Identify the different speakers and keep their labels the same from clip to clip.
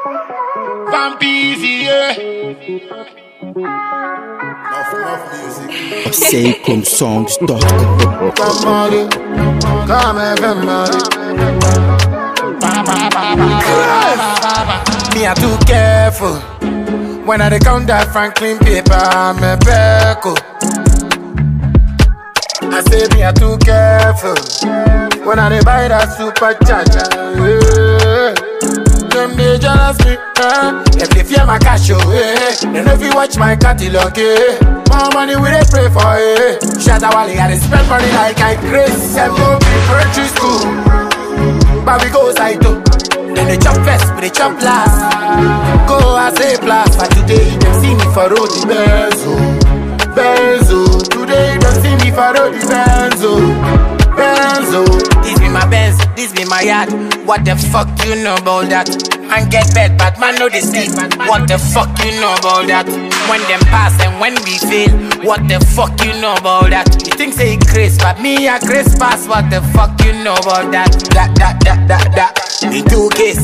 Speaker 1: Vampisi, yeah.
Speaker 2: Enough music.
Speaker 3: Seicomsongs.com.
Speaker 1: Come on, come everybody. Me are too careful when I count that Franklin paper. I'm a peckle. I say me are too careful when I buy that supercharger. Yeah. Them they jealous me, If they fear my cash, then if you watch my catalog, more money we they pray for, Shatta Wale, I they spend money like I crazy. And go be country school, but we go Saito. Then they jump first, but they jump last. Go as a blast, but today you don't see me for road the Benzo. Today you don't see me for road the Benzo. This be my Benz, this be my yard. What the fuck you know about that? Man get bed, but man know they sleep. What the fuck you know about that? When them pass and when we fail, what the fuck you know about that? You think say Chris, but me a Chris pass. What the fuck you know about that? That. Me two case.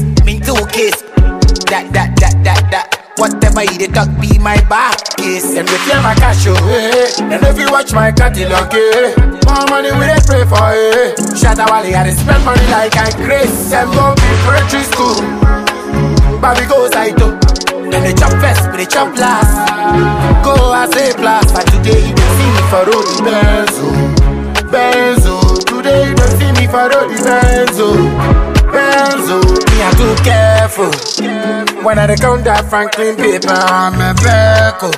Speaker 1: That. Whatever you talk be my back case. And we fear my cash, and if you watch my catalog, more money we they pray for, Shatta Wale, I they spend money like I crazy. And go be country school, but we go Saito. Then they jump first, but they jump last. Go as a blast, but today you don't see me for road the Benzo. Today you don't see me for road the Benzo. Me I'm too careful when I count that Franklin paper. I'm a peckle.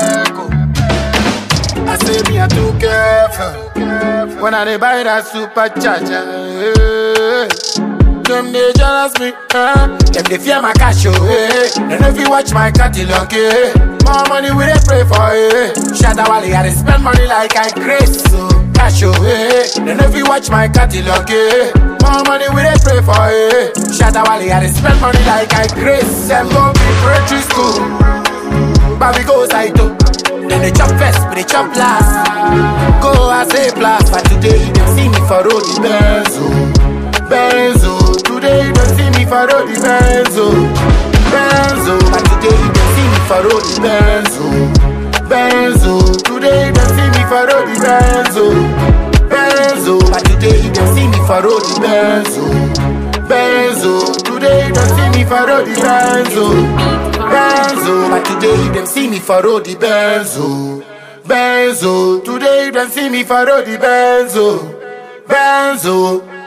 Speaker 1: I say me I'm too careful when I buy that supercharger. Them they jealous me, Them they fear my cash, And if you watch my catalog, more money we they pray for, Shatta Wale, I they spend money like I crazy. So cash, And if you watch my catalog, more money we they pray for, Shatta Wale, I they spend money like I crazy. Them go be country school, but we go Saito. Then they jump first, but they jump last. Go as a blast, but today you don't see me for road the Benzo. Today you don't see me for road the Benzo. But today you don't see me for road the Benzo. Today you don't see me for road the Benzo. But today you don't see me for road the Benzo. Today you don't see me for road the Benzo. But today you don't see me for road the Benzo. Today you don't see me for road the Benzo.